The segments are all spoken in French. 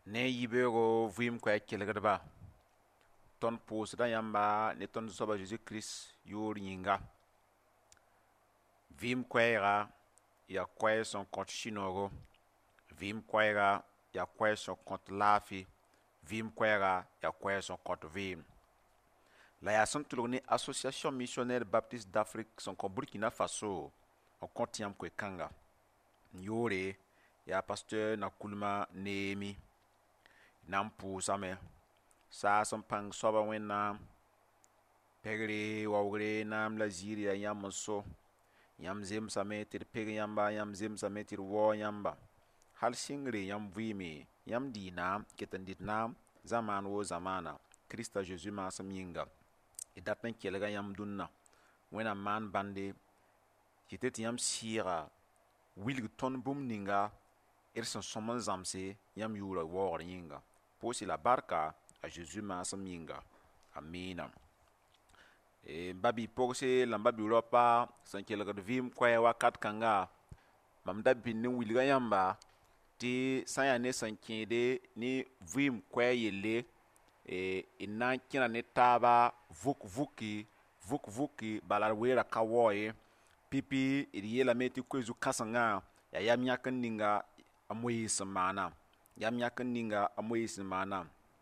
ne yibero vim kwa kelgdba ton pusda yamba ne ton soba Jesus Christ yor yinga vim kwera ya kwai son kont chinogo vim kwera ya kwai son kont lafi vim kwera ya kwai son kont vim la ya son tuloni association missionnaire baptiste d'Afrique son ko Burkina Faso on compte yam kwe kanga yore ya pasteur na kulma nemi nam pusame sa son pang soba wena pegre wawre nam la ziria yam so yam zem same tir peg yamba yam zem same tir wo yamba hal singre yam vimi yam dina ketan ditna zaman wo zamana Christa Jesus ma sam yinga idatna kelga yam dunna wena man bande kitet yam sira wilg ton bum ninga son somon zamse yam yura wor yinga posi la barka a Jesus ma sam yinga amina babi pogse lambabi ropa san kelga vim kwaya wakat kanga mamda binnin wilga yamba ti sanya ne san kede ni vim kwaya yelle inna kina ne taba vuki balar wera kawoye pipi idiyela meti kwezu kasanga ya yam yakan ninga amoyi samana yam yakan ninga amoyi samana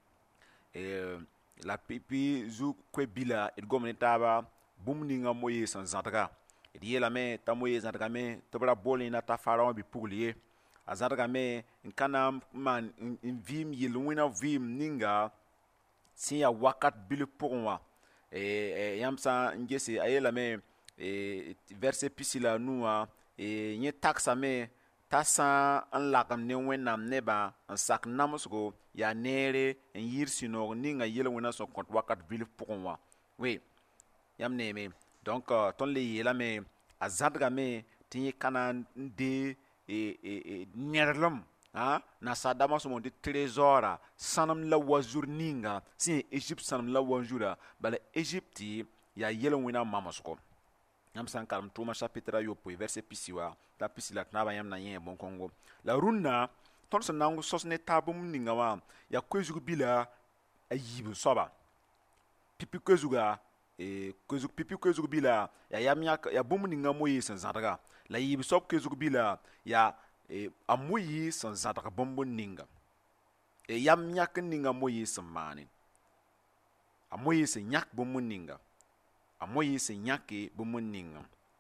la pipi zu kwe bila idgomne taba bum ninga moyi san zadga idiyela me ta moyi zadga me tobra bolina ta faraon bi puglier azadga me nkana man vim yelwina vim ninga si ya wakat bil pourwa yamsa ngese ayela me verset pisila nuwa nye taksa me tasa an lagam ne wenam neba an sak namusgo ya nere en yir sinog ninga yela wena son kont wakat bil pourwa we yam ne me donc ton le yela me azadga me tinye kana de nerlum na sadama so de trésor sanam la wazur ninga si Egypte sanam la wazura bala Egypte ya yela wena mamasko yam san karam tuma chapitre yo po verset pisiwa ta pisila knaba yam na yen bon kongo la runna ton son nangu sosne tabum ninga wa ya kwezugu bila ayibu soba pipi kwezuga pipi kwezugu bila ya yamya ya bum ninga moyi san zadaga la yibu sob kwezugu bila ya amoyi san zadaga bombo ninga yam nyak ninga moyi san mani amoyi san nyak bombo ninga amoyi san nyake bombo ninga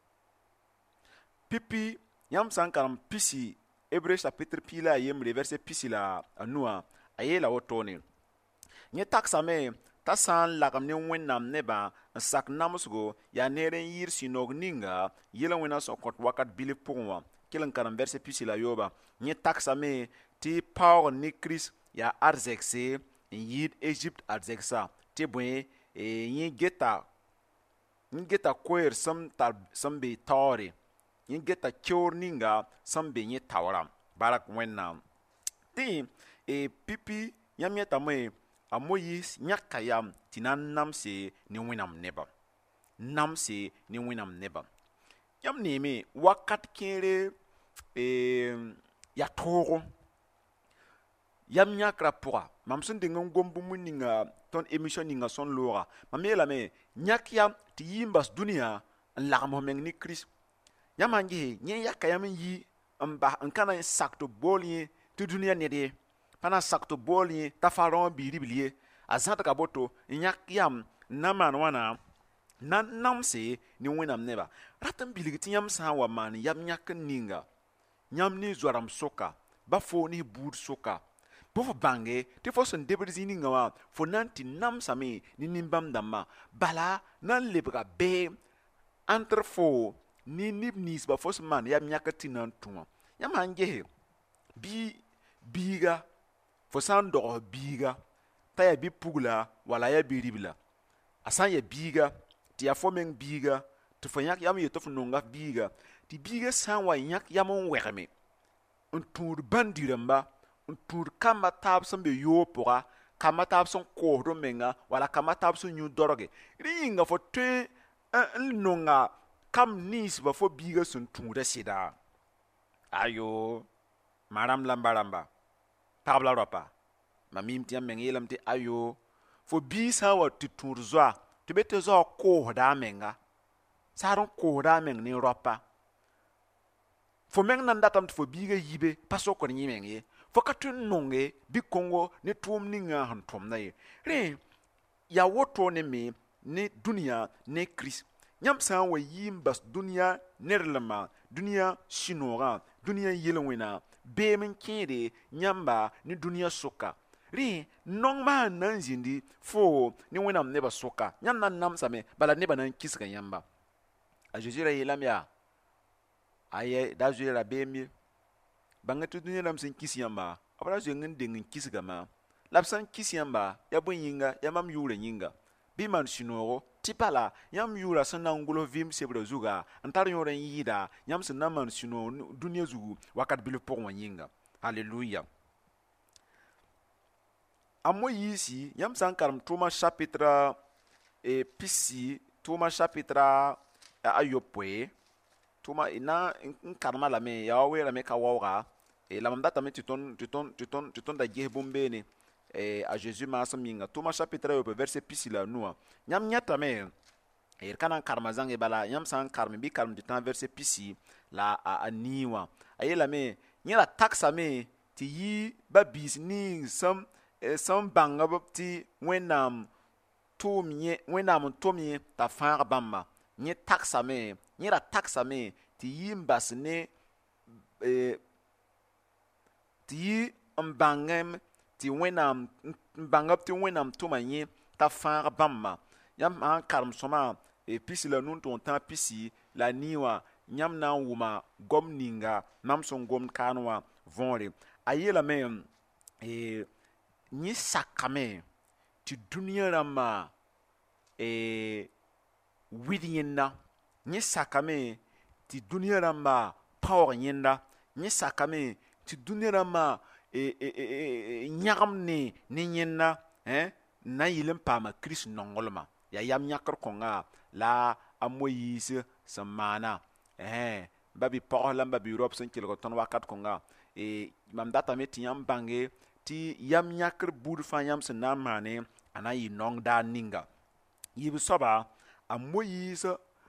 pipi yam san karam pisi Hébreux chapitre pila yemre verset pisi la anua ayela wotone nye taksame ta san lagam ne wennam neba n sak namsgo ya neren yir sinog ninga yela wena so kot wakat bile pugwa kilan karam verset pisi la yoba nye taksame ti Paul ni Christ ya arzexe yid Egypte arzexa ti bwe nye geta koer sam be tore nye geta kyor ninga sam be nye tawram barak wennam ti pipi yam yeta me amoyis nyakayam tinan namse ni winam neba yam neme wakat kere ya togo yam nyakra pura mamsun de ngombu muninga ton émission ninga son lora mamela me nyakyam ti yimbas dunia lagam homeng ni Christ yamangi nye yakayam yi amba nkana sakto bolye ti dunia nede pana sakto bolye ta faron biribilie azat ka boto nyak yam naman wana nan namse ni winam neba ratan biligiti yam sa wa man yam nyak ninga nyam ni zoram soka ba fo ni bud soka bo bange te fo son debrezi ninga wa fo nanti namsame ni nimbam damma bala nan lebra be entre fo ni nibnis ba fo man yam nyak tinan tuma yam hange biga fo san dogo biga ta ya bi pugla wala ya bi ribla asan ya biga ti ya fo men biga to fo yak yam yeto fo nonga biga ti biga san wa yak yam wegme un tour bandiramba un tour kama tab san be yo pora kama tab son ko do menga wala kama tab son nyu dorge ringa fo te nonga kam nis ba fo biga sun tour sida ayo maram lambaramba tabla ropa mamim tɩ yãmb meng yeelame tɩ ayo fo bii sã n wa tɩ tũud zoa tɩ be tɩ zoa koosda a menga saad n koosda a meng ne rɔpa fo meng nan datame tɩ fo biiga yibe pa sokr yẽ meng ye fo ka tõe n nonge bi-kongo ne tʋʋm ninga sẽn tʋmda ye rẽ yaa woto ne me ne dũniyã ne kirist yãmb sã n wa yi n bas dũniyã nerlema dũniyã sũ-noogã dũniyã yel-wẽna beem n kẽede yãmba ne dũniyã sʋka rẽ nong maa n na n zĩndi fo ne wẽnnaam nebã sʋka yãmb na n namsame bala nebã na n kisga yãmba a zeezi ra yeelame yaa aye da zoeera beem ye bãnga tɩ dũniyã rãmb sẽn kis yãmba b ra zoeng n deng n kisgame la b sẽn kis yãmba ya bõe yĩnga ya mam yʋʋrã yĩnga bɩ maan sũ-noogo tɩ bala yãmb yʋʋrã sẽn na n gʋls vɩɩm sebrã zugã n tar yõor n yɩɩda yãmb sẽn na n maan sũ-noog dũniyã zugu wakat bilf pʋgẽ wã yĩnga halleluya a moyiisi yãmb sã n karem tʋʋma chapitre pisi tʋʋma chapitre a yopoe tʋʋma na n karema lame ya wa weerame ka waooga la mam datame tɩ tõnd da ges bõn-beene a Jésus maasem yĩnga tʋʋma chapitre a yopoe verset pisi la a nuwã yãmb yãtame d ka na n karema zãnge bala yãmb sã n karem bɩ karem tɩ tã verset pisi la a nii wã a yeelame yẽ ra tagsame tɩ yi ba-biis ning sẽn bãngb tɩ wẽnnaam n tʋm yẽ t'a fãag bãmba yẽ ra tagsame tɩ yi n bas ne tɩ yi n bãngem tɩ wẽnnaam n bãngb tɩ wẽnnaam tʋma yẽ t'a fãag bãmba yãmb sã n karem sõma pisi la nun-tʋʋg tã pisi la a nii wã yãmb na n wʋma gom ninga mam sẽn gomd kaan wã võore a yeelame yẽ sakame tɩ dũniyã rãmbã wɩd yẽnda yẽ sakame tɩ dũniyã rãmbã paoog yẽnda yẽ sakame tɩ dũniyã rãmbã yãgem ne yẽnda n na yɩl n paama kirist nonglmã yaa yam yãkr kõnga la a moyiis sẽn maana ba bɩ pagos la ba bɩ rob sẽn kelg tõnd wakat kõnga mam datame tɩ yãmb bãnge tɩ yam yãkr buud fãa yãmb sẽn na n maane a na n yɩ nong daar ninga yib soaba a moyiis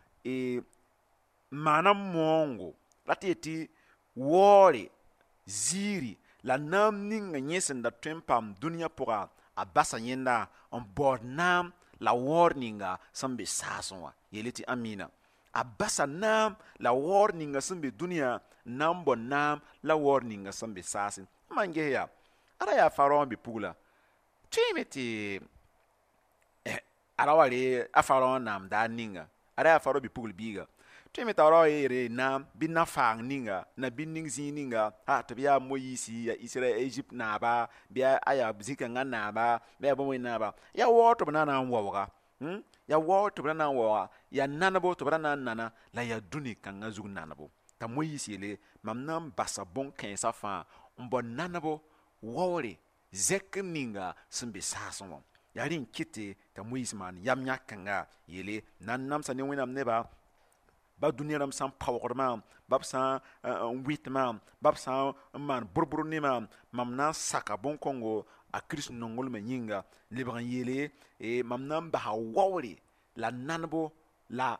maana moongo la tɩ yetɩ waoore ziiri la naam ninga yẽ sẽn da tõe n paam dũniyã pʋga a basa yẽnda n baood naam la waoor ninga sẽn be saasẽ wã yeele tɩ amina a basa naam la waoor ninga sẽn be dũniyã n na n bao naam la waoor ninga sẽn be saasẽ man ges yaa ara yaa faraon bɩ pugla tõeeme tɩ ara wa re a faraon naam daar ninga ara yaa faraon bɩ pugl biiga tõeeme t'a ra wa yeere naam bɩ na-faang ninga na bɩ-ning zĩig ninga tɩ b yaa moyiisi yaa israel egypt naaba bɩ a yaa zĩ-kãngã naaba bɩ yaa bõe naaba yaa waoor tɩ b na n waooga yaa waoor tɩ b na n waooga yaa nanebo tɩ b ra na n nana la yaa dũni kãngã zug nanebo t'a moyiis yeele mam na n basa bõn-kãensã fãa n bao nanebo waoore zɛk ninga sẽn be saasẽ wã yaa rẽ n kɩte t'a moyiis maan yam yãk-kãnga yeele nan namsa ne wẽnnaam neba ba dũniyã rãmb sã n paoogdmã ba b sã n wɩtmã ba b sã n maan bʋr-bʋr nemã mam na n saka bõn-kõngo a kirist nonglmã yĩnga lebg n yeele mam na n basa waoore la nanebo la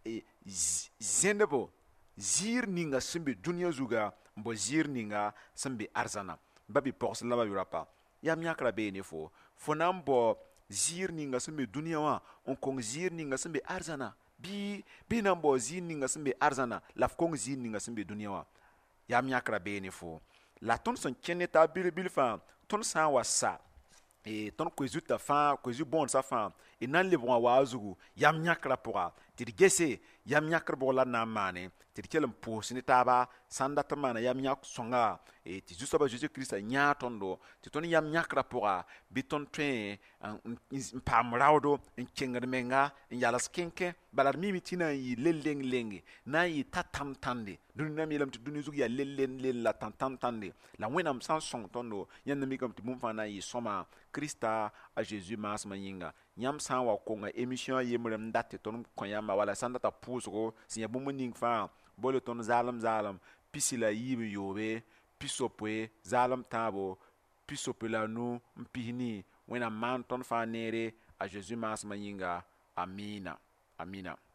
zẽdbo ziir ninga sẽn be dũniyã zugã n bao ziir ninga sẽn be arzãna ba bɩ pɔgs la ba bɩ rapa yam yãkra bee ne fo na n bao ziir ninga sẽn be dũniyã wã n kõng ziir ninga sẽn be arzãna bɩ na n bao ziir ninga sẽn be arzãna la f kõng ziir ninga sẽn be dũniyã wã yam yãkra bee ne fo la tõnd sẽn kẽ ne t'a bil fãa tõnd sã n wa sa tõnd koe-zutã fãa koe-zu bõodsã fãa d na n lebg wã waa zugu yam yãkrã pʋga tɩ d gese yam yãkr bʋg la d na n maane tɩ d kell n pʋʋs ne taaba sãn dat n maana yam yãk sõnga tɩ zu-soabã zeezi kiristã yãa tõndo tɩ tõnd yam yãkrã pʋga bɩ tõnd tõe n paam raoodo n kengd menga n yals kẽnkẽ bala d mime tɩ na n yɩ leng-leng-lenge na n yɩ ta-tãm-tãnde dũni nam yeelame tɩ dũni zug yaa lel-lel la tãm-tãm-tãnde la wẽnnaam sã n sõng tõndo yãnd mikame tɩ bũmb fãa na n yɩ sõma kiristã a zeezi maasmã yĩnga yãmb sã n wa konga émission yembre n dat tɩ tõnd kõ yãmba wala sã n data pʋʋsgo sẽn yaa bũmb ning fãa bole tõnd zaalem pisi la yiib n yoobe pisopoe zaalem tãabo pisopela nu mpihini wẽnnaam maan tõnd fãa neere a Zeezi maasmã yĩnga. Amina. Amina.